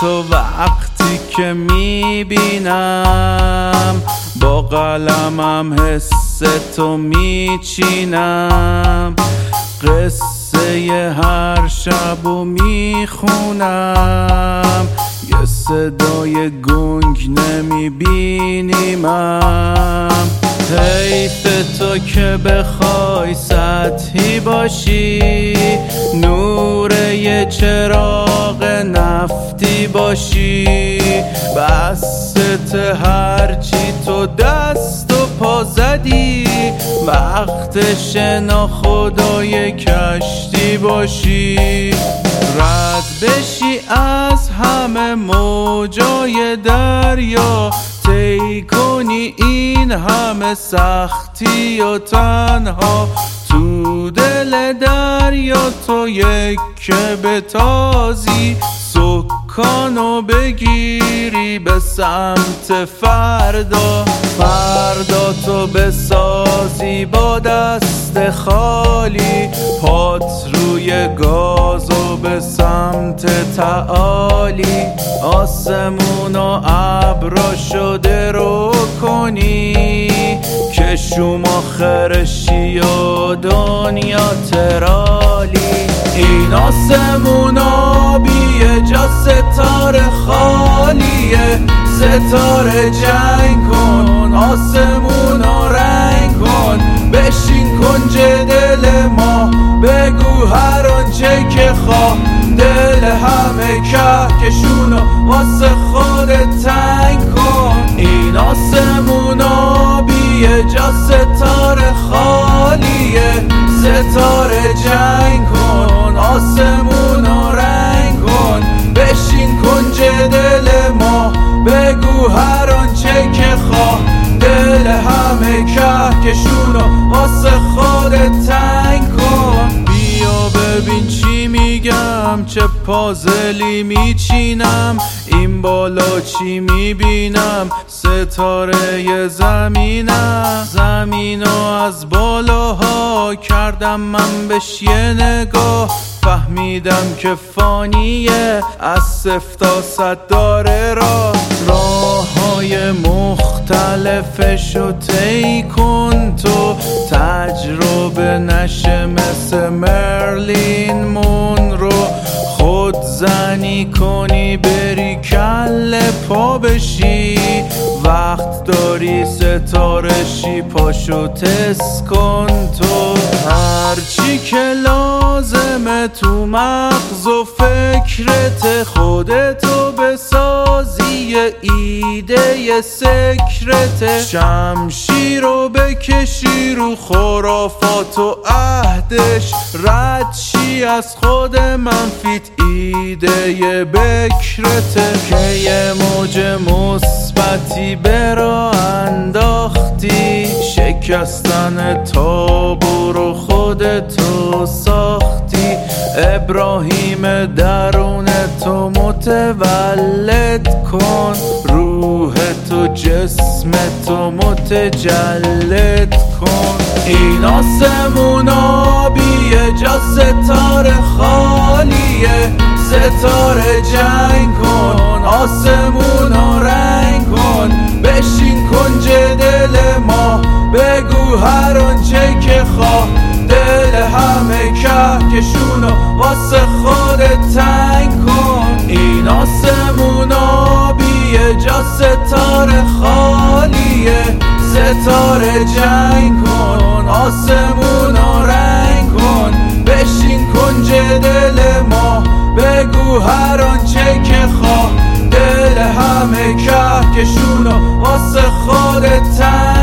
تو وقتی که میبینم، با قلمم حس تو میچینم، قصه هر شبو میخونم، یه صدای گنگ نمیبینیمم. حیف تو که بخوای سطحی باشی، نور یه چراغ نفتی باشی، بست هرچی تو دست و پا زدی، وقتش ناخدای کشتی باشی، رد بشی از همه موجای دریا، طی کنی این همه سختی و تنها، تو دل دریا تو یک که بتازی، سکانو بگیری به سمت فردا، فردا تو بسازی با دست خالی، پات روی گازو به سمت تعالی، آسمونو ابراشو درو کنی، که شما خرشی و دنیا ترالی. این آسمون آبیه جا ستاره خالیه، ستاره جنگ کن، آسمونو رنگ کن، بشین کنج دل ما، بگو هر آنچه که خواه، دل همه کهکشونو واسه خودت تنگ کن. این آسمون آبیه جا ستاره خالیه، ستاره جنگ کن، آسمونو رنگ کن، بشین کنج دل ما، بگو هر آنچه که خواه، دل همه کهکشونو واسه خودت تنگ کن. بیا ببین چی میگم، چه پازلی میچینم، این بالا چی میبینم، ستاره زمینم، زمینو از بالاها کردم من بهش یه نگاه، فهمیدم که فانیه، از 0 تا 100 داره راه های مختلفشو طی کن، تو تجربه نشه مثل مرلین مونرو، خود زنی کنی بری کل پا بشی، وقت داری ستارشی پاشو تست کن، تو هرچی که لازمه تو مغز و فکرت، خودتو بسازی یه ایده یه سکرت، شمشیر رو بکشی رو خرافات و عهدش، رد شی از خود منفیت ایده یه بکرته، که یه موج مثبتی برا انداختی، شکستن تابو رو خودتو ساختی، ابراهیم درون تو متولد کن، روح تو جسم تو متجلد کن. این آسمون آبیه جا ستاره خالیه، ستاره جنگ کن، آسمونو رنگ کن، بشین کنج دل ما، بگو هر آنچه که خواه، دل همه کهکشونو واسه خودت تنگ کن. این آسمون آبیه جا ستاره خالیه، ستاره جنگ کن، آسمونو رنگ کن، بشین کنج دل ما، بگو هر آنچه که خواه، دل همه کهکشونو واسه خودت تنگ